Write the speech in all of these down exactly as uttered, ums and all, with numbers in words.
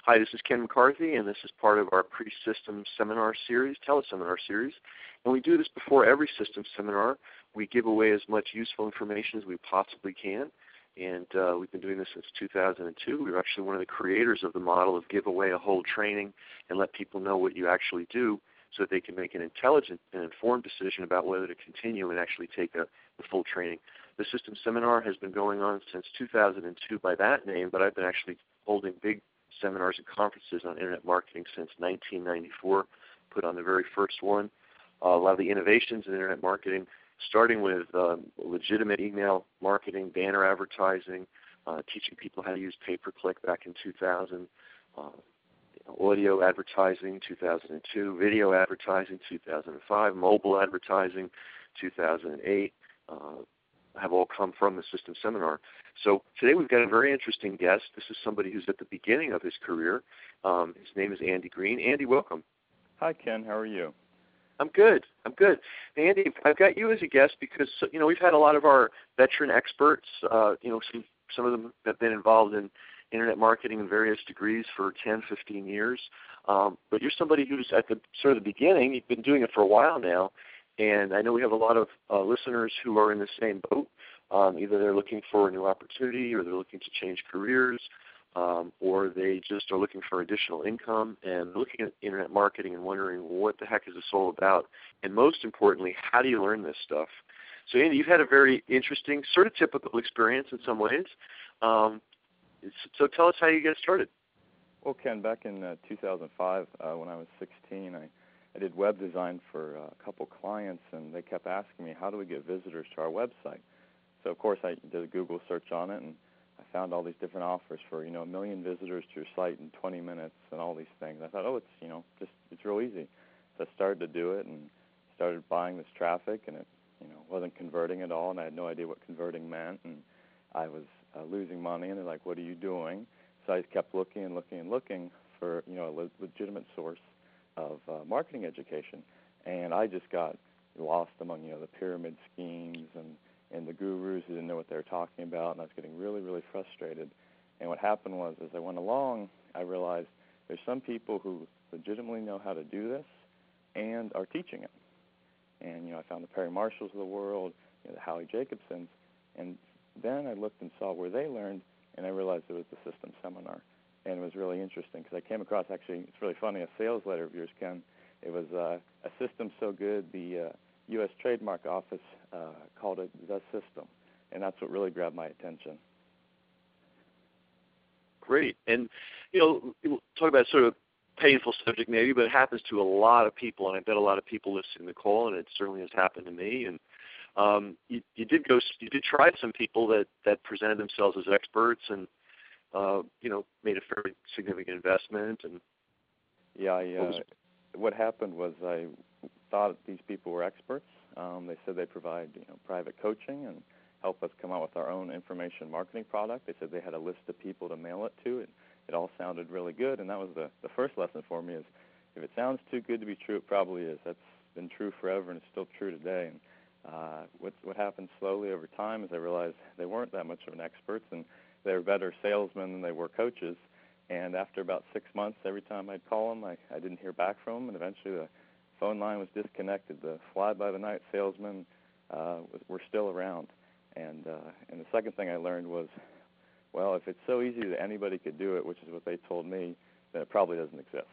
Hi, this is Ken McCarthy, and this is part of our pre-system seminar series, teleseminar series. And we do this before every system seminar. We give away as much useful information as we possibly can. And uh, we've been doing this since two thousand two. We were actually one of the creators of the model of give away a whole training and let people know what you actually do so that they can make an intelligent and informed decision about whether to continue and actually take a, the full training. The system seminar has been going on since two thousand two by that name, but I've been actually holding big seminars and conferences on Internet marketing since nineteen ninety-four, put on the very first one. Uh, a lot of the innovations in Internet marketing, starting with um, legitimate email marketing, banner advertising, uh, teaching people how to use pay-per-click back in two thousand, uh, audio advertising, two thousand two, video advertising, two thousand five, mobile advertising, two thousand eight, uh, have all come from the system seminar. So today we've got a very interesting guest. This is somebody who's at the beginning of his career. Um, his name is Andy Green. Andy, welcome. Hi, Ken. How are you? I'm good. I'm good. Andy, I've got you as a guest because, you know, we've had a lot of our veteran experts, uh, you know, some, some of them have been involved in Internet marketing in various degrees for ten, fifteen years. Um, but you're somebody who's at the sort of the beginning. You've been doing it for a while now. And I know we have a lot of uh, listeners who are in the same boat. Um, either they're looking for a new opportunity or they're looking to change careers, um, or they just are looking for additional income and looking at Internet marketing and wondering what the heck is this all about, and most importantly, how do you learn this stuff? So Andy, you've had a very interesting, sort of typical experience in some ways. Um, so tell us how you get started. Well, Ken, back in uh, two thousand five, uh, when I was sixteen, I, I did web design for uh, a couple clients, and they kept asking me, how do we get visitors to our website? So, of course, I did a Google search on it, and I found all these different offers for, you know, a million visitors to your site in twenty minutes and all these things. I thought, oh, it's, you know, just it's real easy. So I started to do it and started buying this traffic, and it, you know, wasn't converting at all, and I had no idea what converting meant, and I was uh, losing money, and they're like, what are you doing? So I kept looking and looking and looking for, you know, a le- legitimate source of uh, marketing education, and I just got lost among, you know, the pyramid schemes and and the gurus who didn't know what they were talking about, and I was getting really, really frustrated. And what happened was, as I went along, I realized there's some people who legitimately know how to do this and are teaching it. And, you know, I found the Perry Marshalls of the world, you know, the Hallie Jacobsons, and then I looked and saw where they learned, and I realized it was the system seminar. And it was really interesting because I came across, actually, it's really funny, a sales letter of yours, Ken. It was uh, a system so good, the uh, U S Trademark Office uh, called it the system, and that's what really grabbed my attention. Great. And, you know, we'll talk about sort of painful subject maybe, but it happens to a lot of people, and I bet a lot of people listening to the call, and it certainly has happened to me. And um, you, you did go, you did try some people that, that presented themselves as experts and, uh, you know, made a fairly significant investment. And yeah, I, uh, what, was... what happened was I thought these people were experts. Um, they said they provide, you know, private coaching and help us come out with our own information marketing product. They said they had a list of people to mail it to. It, it all sounded really good, and that was the, the first lesson for me is if it sounds too good to be true, it probably is. That's been true forever, and it's still true today. And uh, what, what happened slowly over time is I realized they weren't that much of an experts, and they were better salesmen than they were coaches. And after about six months, every time I'd call them, I, I didn't hear back from them, and eventually the phone line was disconnected. The fly-by-the-night salesmen uh, was, were still around. And uh, and the second thing I learned was, well, if it's so easy that anybody could do it, which is what they told me, then it probably doesn't exist.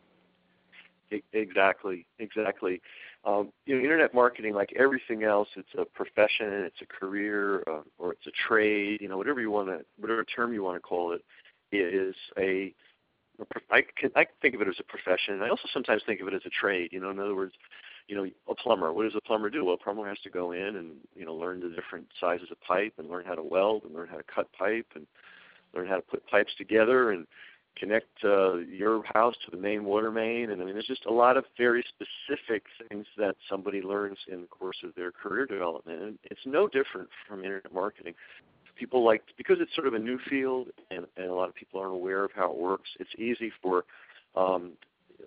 Exactly, exactly. Um, you know, Internet marketing, like everything else, it's a profession, it's a career, uh, or it's a trade. You know, whatever you want to, whatever term you want to call it, it is a. I can I can think of it as a profession. And I also sometimes think of it as a trade. You know, in other words, you know, a plumber. What does a plumber do? Well, a plumber has to go in and, you know, learn the different sizes of pipe and learn how to weld and learn how to cut pipe and learn how to put pipes together and connect uh, your house to the main water main. And I mean, there's just a lot of very specific things that somebody learns in the course of their career development. And it's no different from Internet marketing. People like, because it's sort of a new field and, and a lot of people aren't aware of how it works, it's easy for um,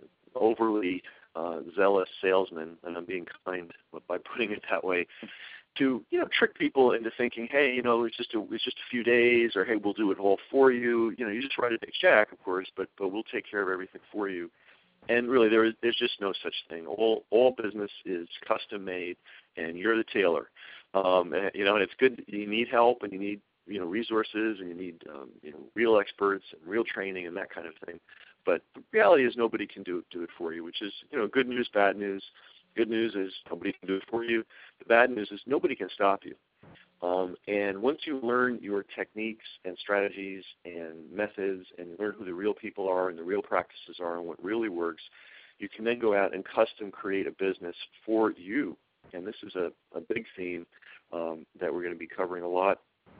overly uh, zealous salesmen, and I'm being kind by putting it that way, to, you know, trick people into thinking, hey, you know, it's just a, it's just a few days, or hey, we'll do it all for you. You know, you just write a big check, of course, but but we'll take care of everything for you. And really, there is there's just no such thing. All all business is custom made, and you're the tailor. Um, and, you know, and it's good. You need help, and you need, you know, resources, and you need um, you know, real experts and real training and that kind of thing. But the reality is nobody can do do it for you, which is, you know, good news, bad news. Good news is nobody can do it for you. The bad news is nobody can stop you. Um, and once you learn your techniques and strategies and methods and learn who the real people are and the real practices are and what really works, you can then go out and custom create a business for you. And this is a, a big theme um, that we're going to be covering a lot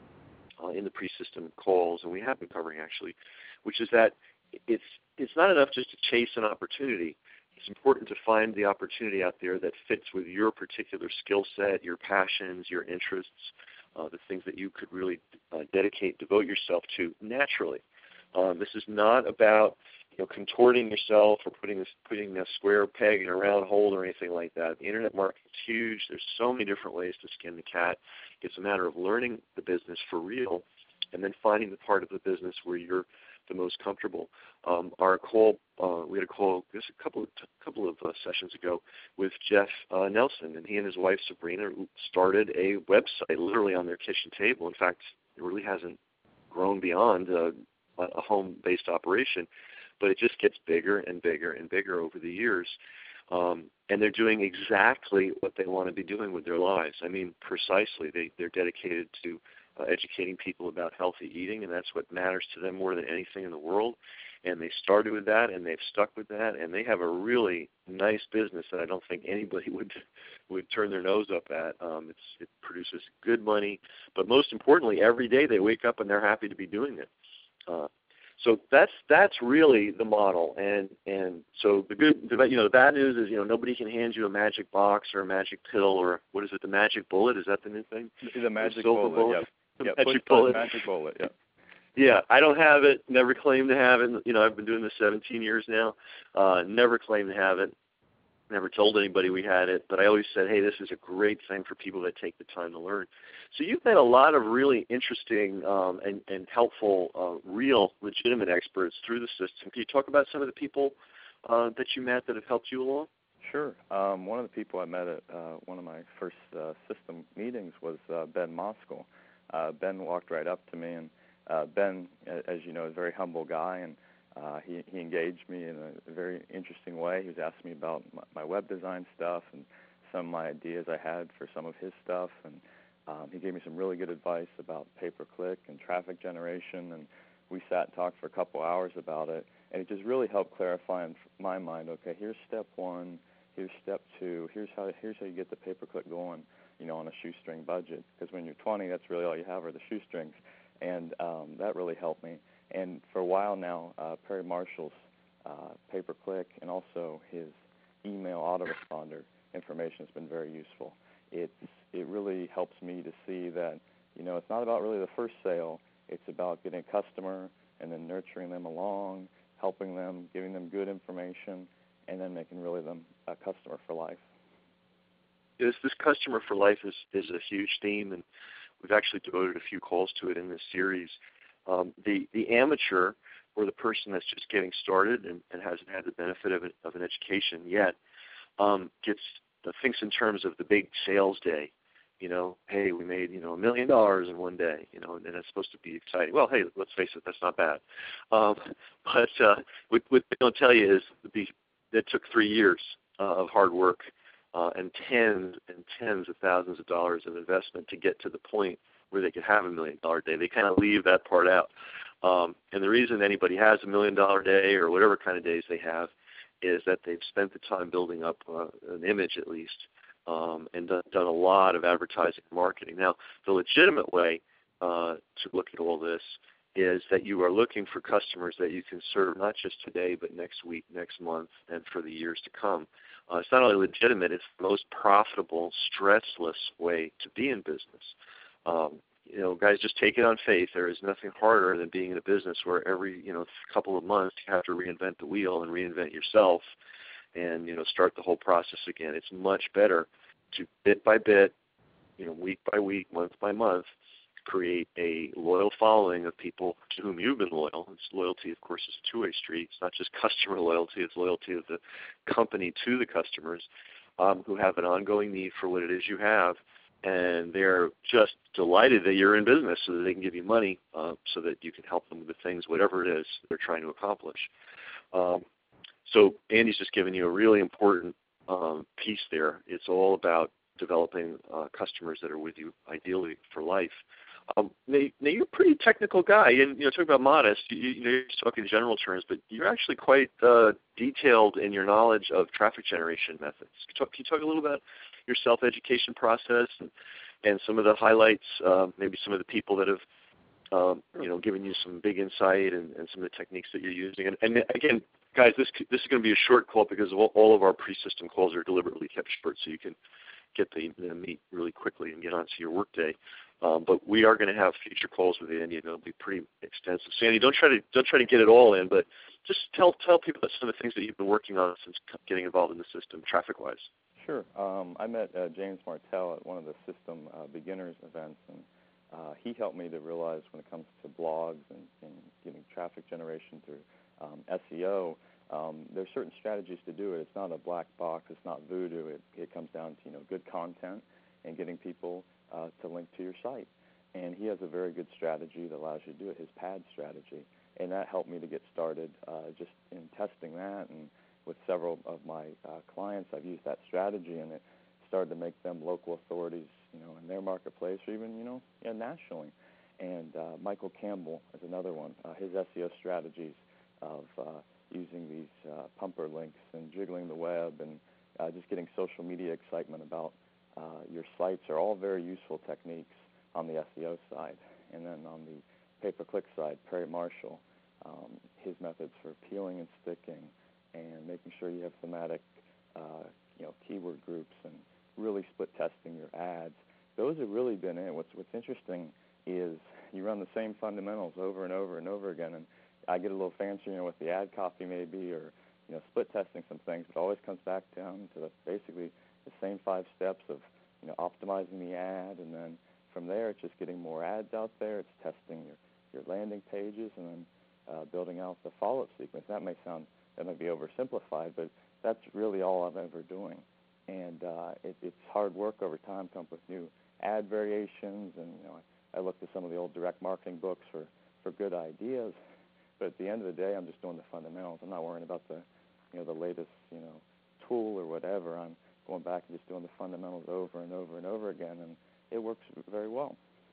uh, in the pre-system calls, and we have been covering actually, which is that it's it's not enough just to chase an opportunity. It's important to find the opportunity out there that fits with your particular skill set, your passions, your interests, uh, the things that you could really uh, dedicate, devote yourself to naturally. Um, this is not about, you know, contorting yourself or putting a, putting a square peg in a round hole or anything like that. The internet market is huge. There's so many different ways to skin the cat. It's a matter of learning the business for real and then finding the part of the business where you're the most comfortable. Um, our call, uh, we had a call just a couple of t- couple of uh, sessions ago with Jeff uh, Nelson, and he and his wife Sabrina started a website literally on their kitchen table. In fact, it really hasn't grown beyond uh, a home-based operation, but it just gets bigger and bigger and bigger over the years. Um, and they're doing exactly what they want to be doing with their lives. I mean, precisely. They, they're dedicated to Uh, educating people about healthy eating, and that's what matters to them more than anything in the world. And they started with that, and they've stuck with that, and they have a really nice business that I don't think anybody would would turn their nose up at. Um, it's, it produces good money, but most importantly, every day they wake up and they're happy to be doing it. Uh, so that's that's really the model. And and so the good, the, you know, the bad news is, you know, nobody can hand you a magic box or a magic pill or what is it, the magic bullet? Is that the new thing? The magic bullet. bullet? Yep. Yeah, magic bullet. Magic bullet, yeah. Yeah, I don't have it, never claim to have it. You know, I've been doing this seventeen years now. Uh, never claimed to have it. Never told anybody we had it, but I always said, hey, this is a great thing for people that take the time to learn. So you've met a lot of really interesting um, and, and helpful, uh, real, legitimate experts through the system. Can you talk about some of the people uh, that you met that have helped you along? Sure. Um, one of the people I met at uh, one of my first uh, system meetings was uh, Ben Moskal. Uh, Ben walked right up to me, and uh, Ben, as you know, is a very humble guy, and uh, he, he engaged me in a, a very interesting way. He was asking me about my, my web design stuff and some of my ideas I had for some of his stuff, and um, he gave me some really good advice about pay-per-click and traffic generation, and we sat and talked for a couple hours about it, and it just really helped clarify in my mind, okay, here's step one, here's step two, here's how here's how you get the pay-per-click going, you know, on a shoestring budget. Because when you're twenty, that's really all you have are the shoestrings. And um, that really helped me. And for a while now, uh, Perry Marshall's uh, pay-per-click and also his email autoresponder information has been very useful. It's, it really helps me to see that, you know, it's not about really the first sale. It's about getting a customer and then nurturing them along, helping them, giving them good information, and then making really them a customer for life. This, this customer for life is, is a huge theme, and we've actually devoted a few calls to it in this series. Um, the, the amateur or the person that's just getting started and, and hasn't had the benefit of, a, of an education yet um, gets uh, thinks in terms of the big sales day. You know, hey, we made, you know, a million dollars in one day, you know, and that's supposed to be exciting. Well, hey, let's face it, that's not bad. Um, but uh, what, what they don't tell you is the, that took three years uh, of hard work uh, and tens and tens of thousands of dollars of investment to get to the point where they could have a million dollar day. They kind of leave that part out. Um, and the reason anybody has a million dollar day or whatever kind of days they have is that they've spent the time building up uh, an image at least. Um, and done, done a lot of advertising and marketing. Now, the legitimate way uh, to look at all this is that you are looking for customers that you can serve not just today, but next week, next month, and for the years to come. Uh, it's not only legitimate, it's the most profitable, stressless way to be in business. Um, you know, guys, just take it on faith. There is nothing harder than being in a business where every, you know, couple of months you have to reinvent the wheel and reinvent yourself and, you know, start the whole process again. It's much better to bit by bit, you know, week by week, month by month, create a loyal following of people to whom you've been loyal. It's loyalty, of course, is a two-way street. It's not just customer loyalty. It's loyalty of the company to the customers um, who have an ongoing need for what it is you have, and they're just delighted that you're in business so that they can give you money uh, so that you can help them with the things, whatever it is they're trying to accomplish. Um, so Andy's just given you a really important um, piece there. It's all about developing uh, customers that are with you, ideally, for life. Um, now, now, you're a pretty technical guy, and you know, talking about modest, you, you know, you're talking in general terms, but you're actually quite uh, detailed in your knowledge of traffic generation methods. Can you talk, can you talk a little about your self-education process and, and some of the highlights, uh, maybe some of the people that have, um, you know, given you some big insight and, and some of the techniques that you're using? And, and again, guys, this this is going to be a short call because all, all of our pre-system calls are deliberately kept short, so you can get the, the meat really quickly and get on to your workday. Um, but we are going to have future calls with Andy, and it'll be pretty extensive. So Andy, don't try to don't try to get it all in, but just tell tell people about some of the things that you've been working on since getting involved in the system, traffic-wise. Sure. Um, I met uh, James Martell at one of the system uh, beginners events, and uh, he helped me to realize when it comes to blogs and, and getting traffic generation through um, S E O, um, there's certain strategies to do it. It's not a black box. It's not voodoo. It, it comes down to you know good content and getting people Uh, to link to your site. And he has a very good strategy that allows you to do it, his pad strategy. And that helped me to get started uh, just in testing that. And with several of my uh, clients, I've used that strategy, and it started to make them local authorities, you know, in their marketplace or even, you know, yeah, nationally. And uh, Michael Campbell is another one. Uh, his S E O strategies of uh, using these uh, pumper links and jiggling the web and uh, just getting social media excitement about Uh, your sites are all very useful techniques on the S E O side. And then on the pay-per-click side, Perry Marshall, um, his methods for peeling and sticking and making sure you have thematic uh, you know, keyword groups and really split testing your ads. Those have really been it. What's, what's interesting is you run the same fundamentals over and over and over again. And I get a little fancy, you know, with the ad copy maybe or, you know, split testing some things, but it always comes back down to the, basically the same five steps of, you know, optimizing the ad, and then from there it's just getting more ads out there. It's testing your, your landing pages, and then uh, building out the follow-up sequence. That may sound, that may be oversimplified, but that's really all I'm ever doing. And uh, it, it's hard work over time to come up with new ad variations, and you know, I, I looked at some of the old direct marketing books for, for good ideas, but at the end of the day, I'm just doing the fundamentals. I'm not worrying about the, you know, the latest, you know, tool or whatever. I'm going back and just doing the fundamentals over and over and over again, and it works very well.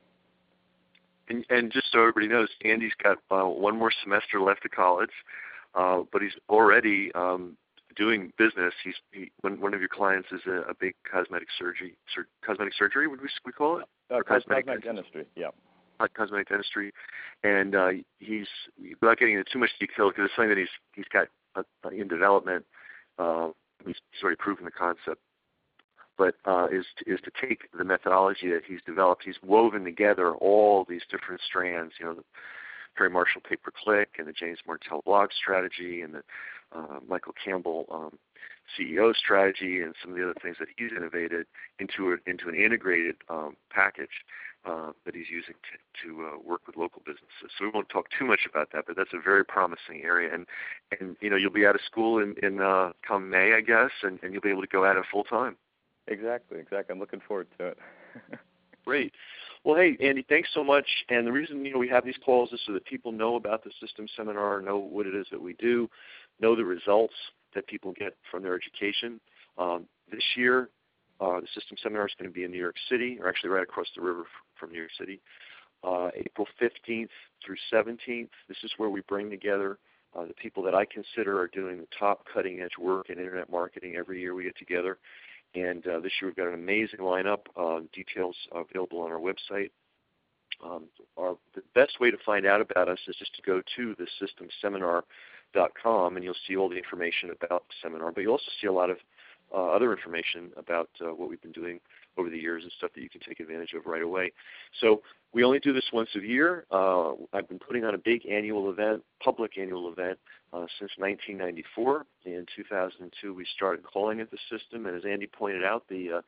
And, and just so everybody knows, Andy's got uh, one more semester left of college, uh, but he's already um, doing business. He's he, one, one of your clients is a, a big cosmetic surgery, sur- cosmetic surgery, would we, we call it? Uh, or cosmetic, cosmetic dentistry, yeah. Cosmetic dentistry, and uh, he's, without getting into too much detail, because it's something that he's he's got uh, in development. Uh, he's, he's already proven the concept. But uh, is to, is to take the methodology that he's developed. He's woven together all these different strands, you know, the Perry Marshall pay-per-click and the James Martell blog strategy and the uh, Michael Campbell um, C E O strategy and some of the other things that he's innovated into a, into an integrated um, package uh, that he's using to, to uh, work with local businesses. So we won't talk too much about that, but that's a very promising area. And, and you know, you'll be out of school in, in uh, come May, I guess, and, and you'll be able to go at it full time. Exactly, exactly. I'm looking forward to it. Great. Well, hey, Andy, thanks so much. And the reason you know we have these calls is so that people know about the system seminar, know what it is that we do, know the results that people get from their education. Um, this year, uh, the system seminar is going to be in New York City, or actually right across the river from New York City, uh, April fifteenth through seventeenth. This is where we bring together uh, the people that I consider are doing the top cutting-edge work in Internet marketing. Every year we get together. And uh, this year we've got an amazing lineup. Uh, details available on our website. Um, our, the best way to find out about us is just to go to the system seminar dot com, and you'll see all the information about the seminar. But you'll also see a lot of uh, other information about uh, what we've been doing over the years and stuff that you can take advantage of right away. So we only do this once a year. Uh, I've been putting on a big annual event, public annual event, uh, since nineteen ninety-four. In two thousand two, we started calling it the system, and as Andy pointed out, the uh,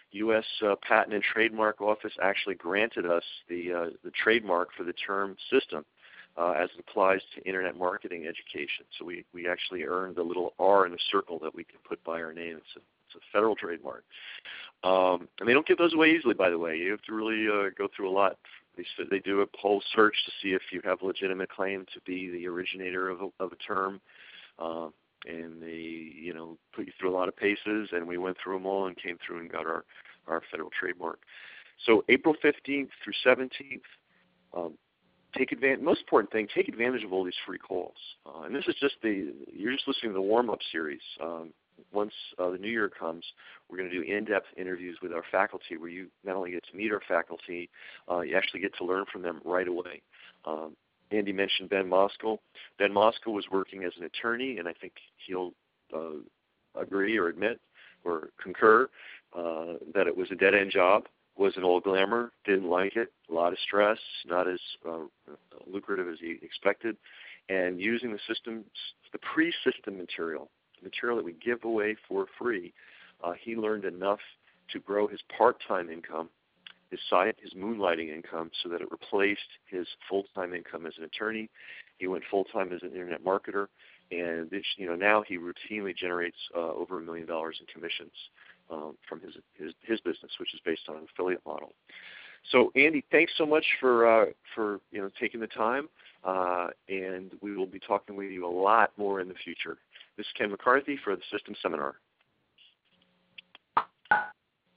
U S Uh, Patent and Trademark Office actually granted us the uh, the trademark for the term system uh, as it applies to Internet marketing education. So we, we actually earned the little R in the circle that we can put by our name. It's a, it's a federal trademark. Um, and they don't give those away easily, by the way. You have to really uh, go through a lot. They, they do a poll search to see if you have a legitimate claim to be the originator of a, of a term. Uh, and they, you know, put you through a lot of paces, and we went through them all and came through and got our, our federal trademark. So April fifteenth through seventeenth, um, take advantage. Most important thing, take advantage of all these free calls. Uh, and this is just the, you're just listening to the warm-up series. Um, once uh, the new year comes, we're going to do in-depth interviews with our faculty where you not only get to meet our faculty, uh, you actually get to learn from them right away. Um, Andy mentioned Ben Moskal. Ben Moskal was working as an attorney, and I think he'll uh, agree or admit or concur uh, that it was a dead-end job, wasn't all glamour, didn't like it, a lot of stress, not as uh, lucrative as he expected, and using the systems, the pre-system material, the material that we give away for free, uh, he learned enough to grow his part-time income, his side, his moonlighting income, so that it replaced his full-time income as an attorney. He went full-time as an internet marketer, and this, you know, now he routinely generates uh, over a million dollars in commissions um, from his, his his business, which is based on an affiliate model. So, Andy, thanks so much for uh, for you know taking the time, uh, and we will be talking with you a lot more in the future. This is Ken McCarthy for the System Seminar.